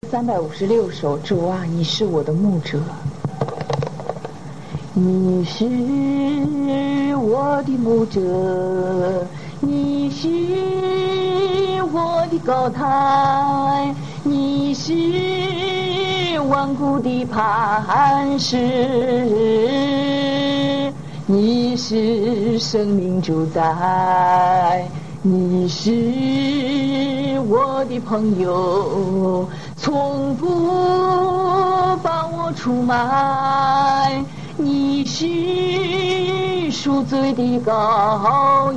356首，主啊，你是我的牧者，你是我的牧者，你是我的高台，你是万古的磐石，你是生命主宰，你是我的朋友，从不把我出卖，你是赎罪的羔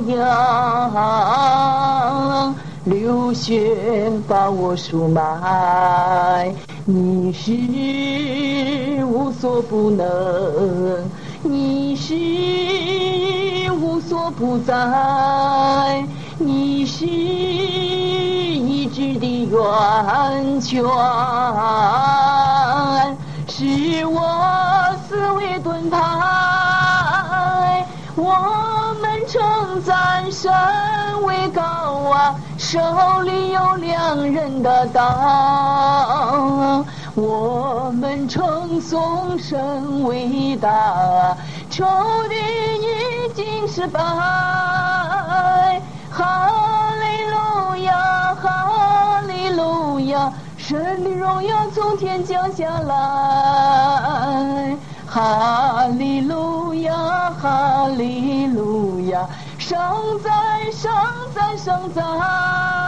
羊，流血把我赎买，你是无所不能，你是无所不在，你是医治的源泉，是我思维盾牌，我们称赞神为高啊，手里有2人的刀，我们称颂神伟大，仇敌已经失败，哈利路亚，哈利路亚，神的荣耀从天降下来，哈利路亚，哈利路亚，圣哉，圣哉，圣哉。